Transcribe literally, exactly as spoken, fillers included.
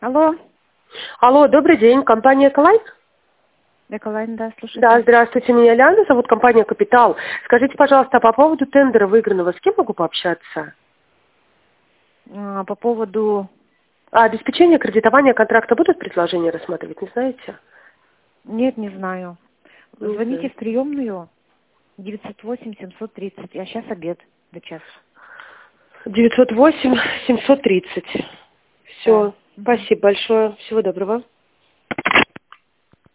Алло. Алло, добрый день, компания «Эколайн»? Эколайн, да, слушайте. Да, здравствуйте, меня Ляна зовут, компания «Капитал». Скажите, пожалуйста, по поводу тендера выигранного, с кем могу пообщаться? А, по поводу... А обеспечение кредитования контракта будут предложения рассматривать, не знаете? Нет, не знаю. Не Звоните знаю. в приемную девятьсот восемь семьсот тридцать, а сейчас обед до часа. девятьсот восемь семьсот тридцать. Да. Все, спасибо большое, всего доброго.